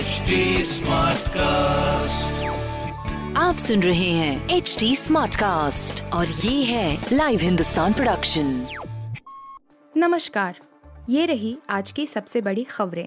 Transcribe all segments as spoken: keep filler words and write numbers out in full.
H D smart cast, आप सुन रहे हैं एच डी स्मार्ट कास्ट और ये है लाइव हिंदुस्तान प्रोडक्शन। नमस्कार, ये रही आज की सबसे बड़ी खबरें।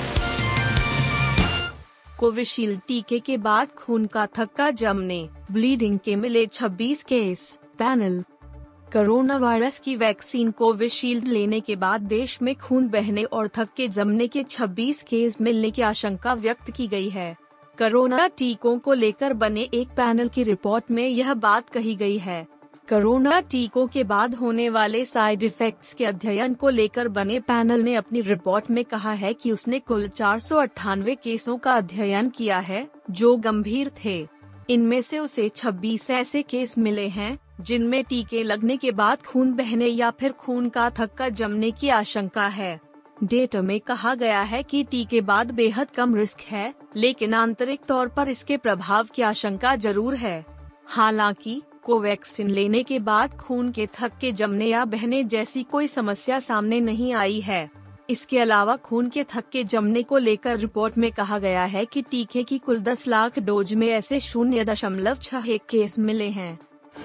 कोविशील्ड टीके के बाद खून का थक्का जमने, ब्लीडिंग के मिले छब्बीस केस। पैनल। कोरोना वायरस की वैक्सीन कोविशील्ड लेने के बाद देश में खून बहने और थक्के जमने के छब्बीस केस मिलने की आशंका व्यक्त की गई है। कोरोना टीकों को लेकर बने एक पैनल की रिपोर्ट में यह बात कही गई है। कोरोना टीकों के बाद होने वाले साइड इफेक्ट्स के अध्ययन को लेकर बने पैनल ने अपनी रिपोर्ट में कहा है कि उसने कुल चार सौ अट्ठानवे केसों का अध्ययन किया है जो गंभीर थे। इनमें से उसे छब्बीस ऐसे केस मिले हैं जिनमें टीके लगने के बाद खून बहने या फिर खून का थक्का जमने की आशंका है। डेटा में कहा गया है कि टीके बाद बेहद कम रिस्क है, लेकिन आंतरिक तौर पर इसके प्रभाव की आशंका जरूर है। हालांकि कोवैक्सीन लेने के बाद खून के थक्के जमने या बहने जैसी कोई समस्या सामने नहीं आई है। इसके अलावा खून के थक्के जमने को लेकर रिपोर्ट में कहा गया है कि टीके की कुल दस लाख डोज में ऐसे शून्य दशमलव छह एक केस मिले हैं।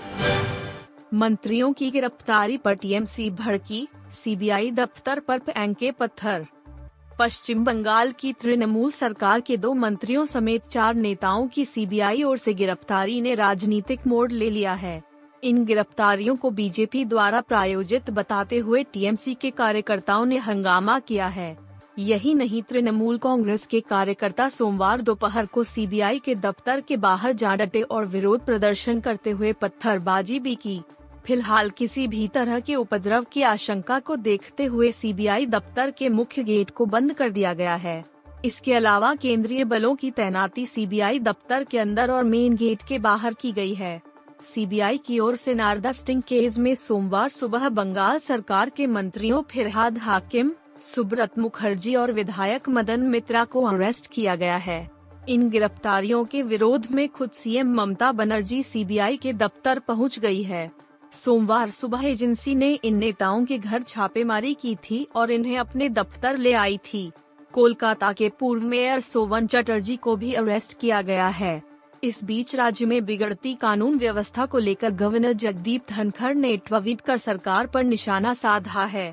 मंत्रियों की गिरफ्तारी पर टीएमसी भड़की, सीबीआई दफ्तर पर फेंके पत्थर। पश्चिम बंगाल की तृणमूल सरकार के दो मंत्रियों समेत चार नेताओं की सीबीआई ओर से गिरफ्तारी ने राजनीतिक मोड़ ले लिया है। इन गिरफ्तारियों को बीजेपी द्वारा प्रायोजित बताते हुए टीएमसी के कार्यकर्ताओं ने हंगामा किया है। यही नहीं, तृणमूल कांग्रेस के कार्यकर्ता सोमवार दोपहर को सीबीआई के दफ्तर के बाहर जा डटे और विरोध प्रदर्शन करते हुए पत्थरबाजी भी की। फिलहाल किसी भी तरह के उपद्रव की आशंका को देखते हुए सीबीआई दफ्तर के मुख्य गेट को बंद कर दिया गया है। इसके अलावा केंद्रीय बलों की तैनाती सीबीआई दफ्तर के अंदर और मेन गेट के बाहर की गई है। सीबीआई की ओर से नारदा स्टिंग केस में सोमवार सुबह बंगाल सरकार के मंत्रियों फिरहाद हाकिम, सुब्रत मुखर्जी और विधायक मदन मित्रा को अरेस्ट किया गया है। इन गिरफ्तारियों के विरोध में खुद सीएम ममता बनर्जी सीबीआई के दफ्तर पहुंच गई है। सोमवार सुबह एजेंसी ने इन नेताओं के घर छापेमारी की थी और इन्हें अपने दफ्तर ले आई थी। कोलकाता के पूर्व मेयर सोवन चटर्जी को भी अरेस्ट किया गया है। इस बीच राज्य में बिगड़ती कानून व्यवस्था को लेकर गवर्नर जगदीप धनखड़ ने ट्वीट कर सरकार पर निशाना साधा है।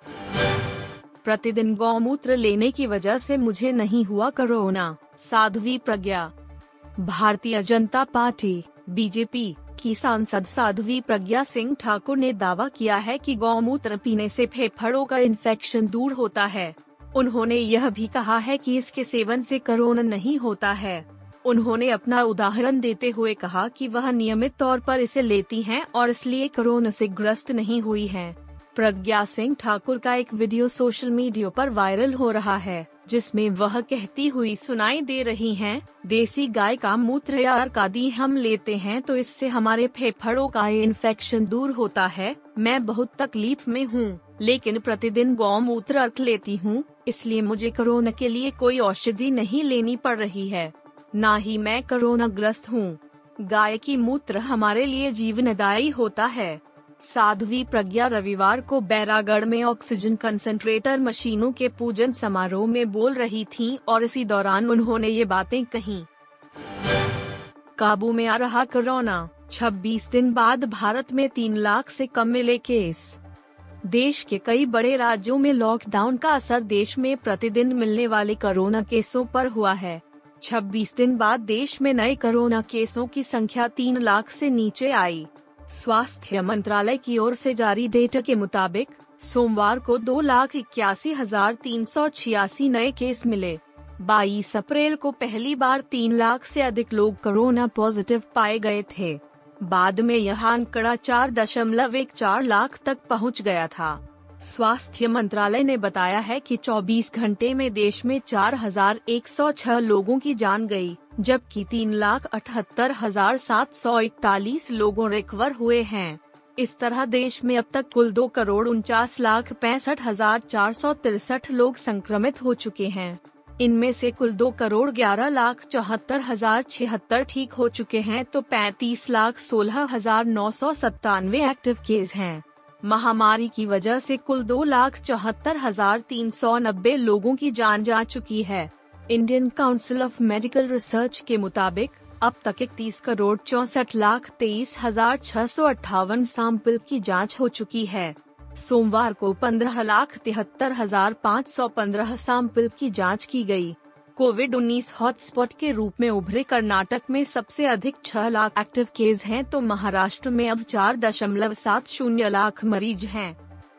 प्रतिदिन गौमूत्र लेने की वजह से मुझे नहीं हुआ corona, Sadhvi Pragya. Bharatiya Janata party BJP की सांसद साध्वी प्रज्ञा सिंह ठाकुर ने दावा किया है कि गौमूत्र पीने से फेफड़ों का इन्फेक्शन दूर होता है। उन्होंने यह भी कहा है कि इसके सेवन से कोरोना नहीं होता है। उन्होंने अपना उदाहरण देते हुए कहा कि वह नियमित तौर पर इसे लेती हैं और इसलिए कोरोना से ग्रस्त नहीं हुई हैं। प्रज्ञा सिंह ठाकुर का एक वीडियो सोशल मीडिया पर वायरल हो रहा है, जिसमें वह कहती हुई सुनाई दे रही हैं, देसी गाय का मूत्र या अर्क आदि हम लेते हैं तो इससे हमारे फेफड़ों का इन्फेक्शन दूर होता है। मैं बहुत तकलीफ में हूँ, लेकिन प्रतिदिन गौमूत्र अर्क लेती हूँ, इसलिए मुझे कोरोना के लिए कोई औषधि नहीं लेनी पड़ रही है, ना ही मैं कोरोना ग्रस्त हूँ। गाय की मूत्र हमारे लिए जीवनदायी होता है। साध्वी प्रज्ञा रविवार को बैरागढ़ में ऑक्सीजन कंसंट्रेटर मशीनों के पूजन समारोह में बोल रही थीं और इसी दौरान उन्होंने ये बातें कहीं। काबू में आ रहा कोरोना, छब्बीस दिन बाद भारत में तीन लाख से कम मिले केस। देश के कई बड़े राज्यों में लॉकडाउन का असर देश में प्रतिदिन मिलने वाले कोरोना केसों पर हुआ है। छब्बीस दिन बाद देश में नए कोरोना केसों की संख्या तीन लाख से नीचे आई। स्वास्थ्य मंत्रालय की ओर से जारी डेटा के मुताबिक सोमवार को दो लाख इक्यासी हजार तीन सौ छियासी नए केस मिले। बाईस अप्रैल को पहली बार तीन लाख से अधिक लोग कोरोना पॉजिटिव पाए गए थे। बाद में यह आंकड़ा चार दशमलव एक चार लाख तक पहुंच गया था। स्वास्थ्य मंत्रालय ने बताया है कि चौबीस घंटे में देश में चार हजार एक सौ छह लोगों की जान गई, जबकि तीन लाख अठहत्तर हजार सात सौ इकतालीस लोगों रिकवर हुए हैं। इस तरह देश में अब तक कुल दो करोड़ उनचास लाख पैंसठ हजार चार सौ तिरसठ लोग संक्रमित हो चुके हैं। इनमें से कुल दो करोड़ ग्यारह लाख चौहत्तर हजार छिहत्तर ठीक हो चुके हैं तो पैंतीस लाख सोलह हजार नौ सौ सत्तानवे एक्टिव केस हैं। महामारी की वजह से कुल दो लाख चौहत्तर हजार तीन सौ नब्बे लोगों की जान जा चुकी है। Indian council of medical research के मुताबिक अब तक इकतीस करोड़ चौसठ लाख तेईस हजार छह सौ अट्ठावन सैंपल की जांच हो चुकी है। सोमवार को पंद्रह लाख तिहत्तर हजार पाँच सौ पंद्रह सैंपल की जांच की गई। कोविड उन्नीस हॉटस्पॉट के रूप में उभरे कर्नाटक में सबसे अधिक छह लाख एक्टिव केस हैं, तो महाराष्ट्र में अब चार दशमलव सात शून्य लाख मरीज हैं।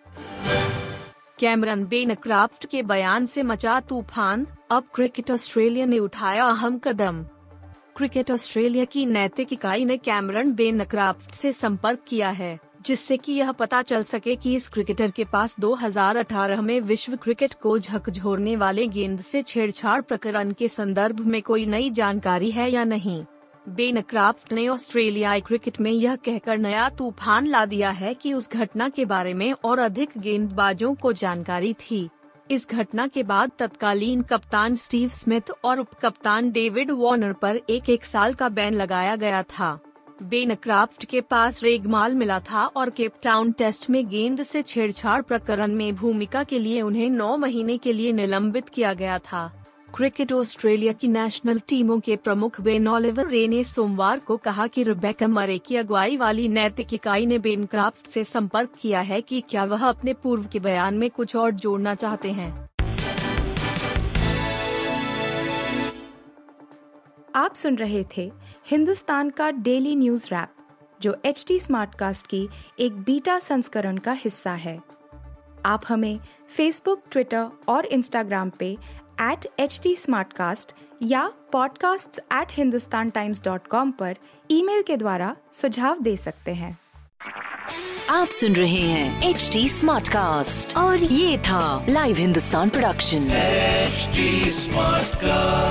कैमरन बेनक्राफ्ट के बयान से मचा तूफान, अब क्रिकेट ऑस्ट्रेलिया ने उठाया अहम कदम। क्रिकेट ऑस्ट्रेलिया की नैतिक इकाई ने कैमरन बेनक्राफ्ट से संपर्क किया है, जिससे कि यह पता चल सके कि इस क्रिकेटर के पास दो हज़ार अठारह में विश्व क्रिकेट को झकझोरने वाले गेंद से छेड़छाड़ प्रकरण के संदर्भ में कोई नई जानकारी है या नहीं। बेनक्राफ्ट ने ऑस्ट्रेलियाई क्रिकेट में यह कहकर नया तूफान ला दिया है कि उस घटना के बारे में और अधिक गेंदबाजों को जानकारी थी। इस घटना के बाद तत्कालीन कप्तान स्टीव स्मिथ और उप कप्तान डेविड वार्नर पर एक एक साल का बैन लगाया गया था। बेनक्राफ्ट के पास रेगमाल मिला था और केप टाउन टेस्ट में गेंद से छेड़छाड़ प्रकरण में भूमिका के लिए उन्हें नौ महीने के लिए निलंबित किया गया था। क्रिकेट ऑस्ट्रेलिया की नेशनल टीमों के प्रमुख बेन ओलिवर रे ने सोमवार को कहा कि रेबेका मरे की अगुवाई वाली नैतिक इकाई ने बेनक्राफ्ट से संपर्क किया है कि क्या वह अपने पूर्व के बयान में कुछ और जोड़ना चाहते हैं। आप सुन रहे थे हिंदुस्तान का डेली न्यूज रैप, जो एच टी स्मार्टकास्ट की एक बीटा संस्करण का हिस्सा है। आप हमें फेसबुक, ट्विटर और इंस्टाग्राम पे एट एच टी स्मार्टकास्ट या podcasts at Hindustan times dot com पर ईमेल के द्वारा सुझाव दे सकते हैं। आप सुन रहे हैं एच टी स्मार्टकास्ट और ये था live Hindustan production. H T Smartcast.